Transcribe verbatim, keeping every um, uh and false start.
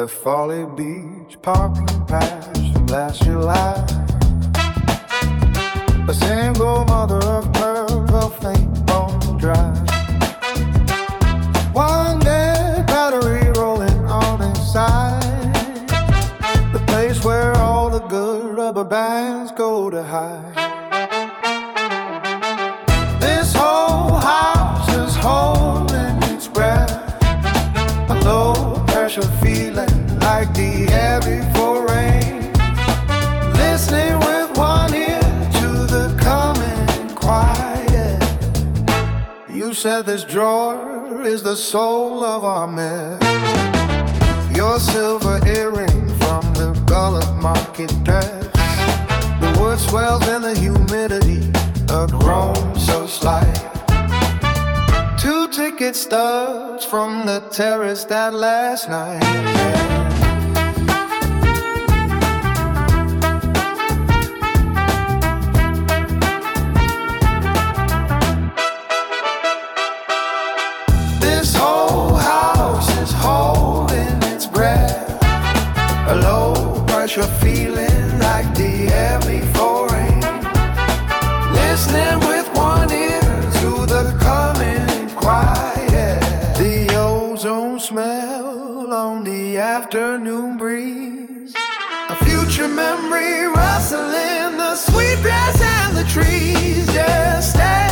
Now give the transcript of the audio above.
at Folly Beach parking patch from last July. A single mother of pearl, her faint bones dry. One dead battery rolling on inside, the place where all the good rubber bands go to hide. This whole house is holding its breath, a low pressure feeling like the air before rain. Listening with one ear to the coming quiet. You said this drawer is the soul of our myth. Your silver earring from the Gullah market dress, the wood swells in the humidity, a groan so slight. Two ticket stubs from the terrace that last night. This whole house is holding its breath, a low pressure feeling like the air before rain. Listening with one ear to the coming quiet. The ozone smell on the afternoon breeze, a future memory rustling the sweet grass and the trees. Just stay